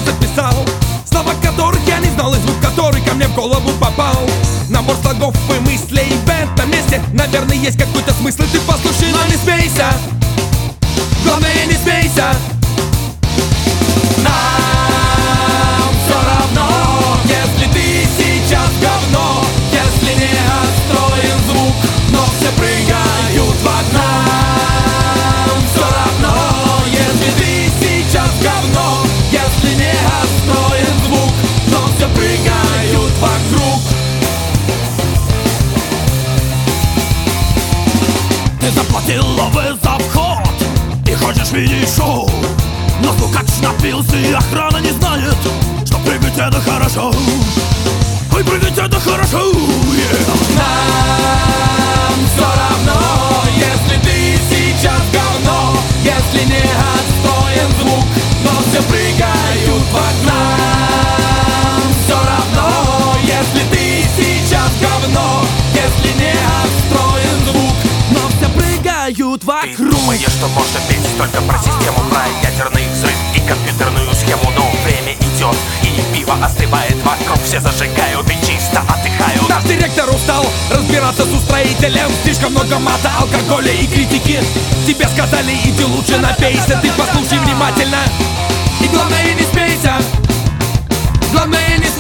записал слова, которых я не знал, и звук, который ко мне в голову попал. Набор слогов и мыслей в этом месте, наверное, есть какой-то смысл, ты послушай, но не смейся. Главное, не смейся. Нам все равно, если ты сейчас говно, если не отстроен звук, но все прыгают в окна. Нам все равно, если ты сейчас говно, если не отстроен звук, но все прыгают вокруг. Ты заплатил лавы за вход и хочешь видеть шоу, но звукач напился и охрана не знает, что прыгать это хорошо. Ой, прыгать это хорошо, yeah. Нам все равно, если ты сейчас говно, если не отстроен звук, но все прыгают в окна. Нам все равно, если ты сейчас говно, если не отстроен звук, но все прыгают вокруг. Ты думаешь, что можно петь только про систему, про ядерный взрыв и компьютерную схему, но время идет и пиво остывает вокруг, все зажигают и чисто отдыхают. Наш директор устал разбираться с устроителем, слишком много мата, алкоголя и критики. Тебе сказали, иди лучше напейся, ты послушай внимательно. И главное, не смейся. Главное, не